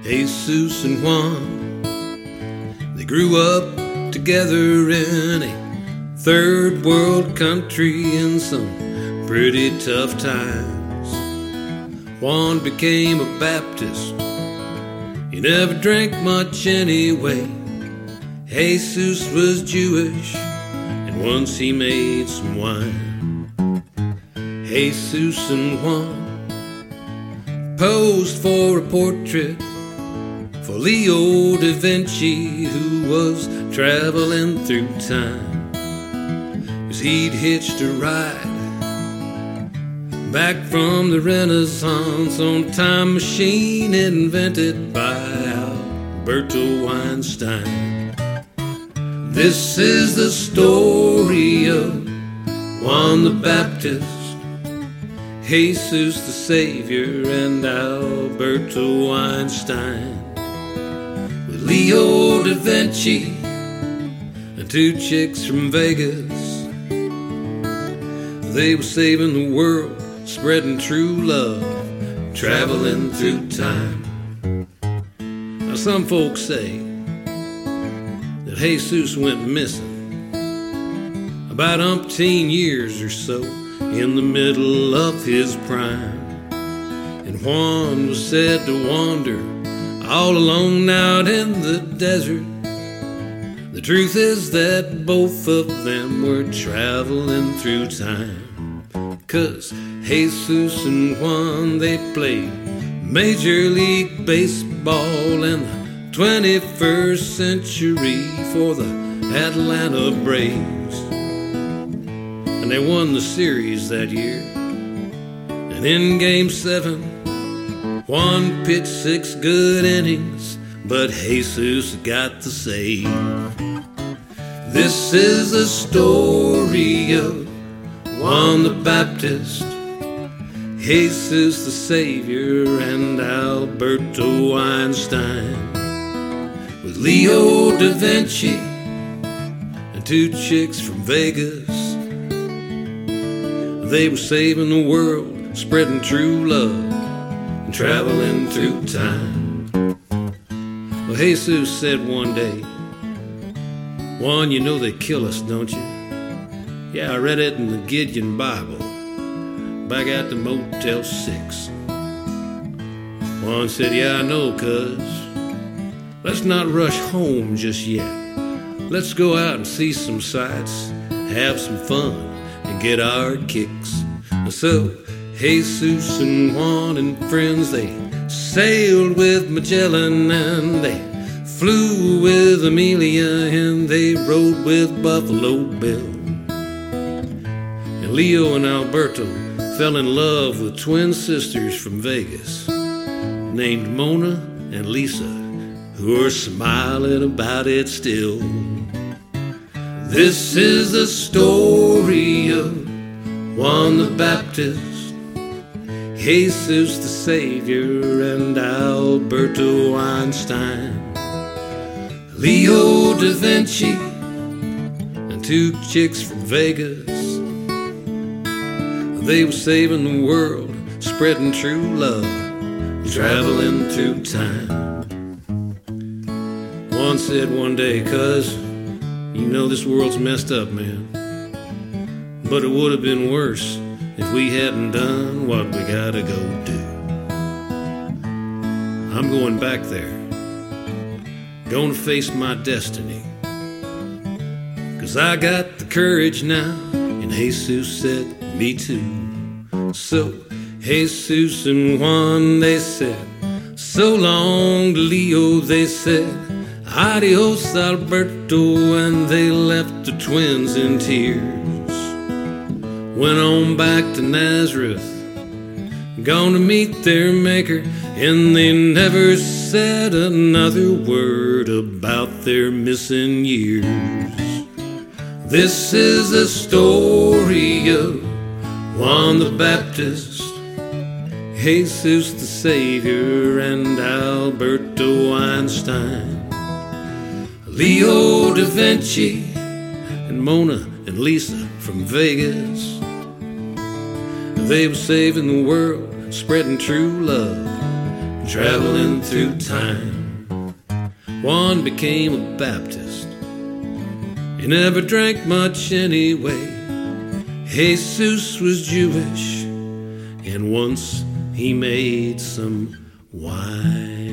Jesus and Juan, they grew up together in a third world country in some pretty tough times. Juan became a Baptist. He never drank much anyway. Jesus was Jewish, and once he made some wine. Jesus and Juan posed for a portrait for Leo da Vinci, who was traveling through time. 'Cause he'd hitched a ride back from the Renaissance on a time machine invented by Alberto Einstein. This is the story of Juan the Baptist, Jesus the Savior, and Alberto Einstein. With Leo da Vinci and two chicks from Vegas, they were saving the world, spreading true love, traveling through time. Now some folks say that Jesus went missing about umpteen years or so in the middle of his prime. And Juan was said to wander all alone out in the desert. The truth is that both of them were traveling through time. 'Cause Jesus and Juan, they played Major League Baseball in the 21st century for the Atlanta Braves. And they won the series that year. And in Game 7, Juan pitched 6 good innings, but Jesus got the save. This is the story of Juan the Baptist, Jesus the Savior, and Alberto Einstein. With Leo da Vinci and two chicks from Vegas, they were saving the world, spreading true love, and traveling through time. Well, Jesus said one day, "Juan, you know they kill us, don't you?" "Yeah, I read it in the Gideon Bible, back at the Motel 6. Juan said, "Yeah, I know, cuz. Let's not rush home just yet. Let's go out and see some sights, have some fun, and get our kicks." So Jesus and Juan and friends, they sailed with Magellan, and they flew with Amelia, and they rode with Buffalo Bill. And Leo and Alberto fell in love with twin sisters from Vegas named Mona and Lisa, who are smiling about it still. This is the story of Juan the Baptist, Jesus the Savior, and Alberto Einstein. Leo da Vinci and two chicks from Vegas, they were saving the world, spreading true love, traveling through time. Juan said one day, "Cuz, you know this world's messed up, man. But it would have been worse if we hadn't done what we gotta go do. I'm going back there, gonna face my destiny, 'cause I got the courage now." And Jesus said, "Me too." So Jesus and Juan, they said, "So long to Leo," they said, "Adios, Alberto," and they left the twins in tears. Went on back to Nazareth, gonna meet their maker, and they never said another word about their missing years. This is the story of Juan the Baptist, Jesus the Savior, and Alberto Einstein. Leo da Vinci and Mona and Lisa from Vegas, they were saving the world, spreading true love, traveling through time. One became a Baptist. He never drank much anyway. Jesus was Jewish, and once he made some wine.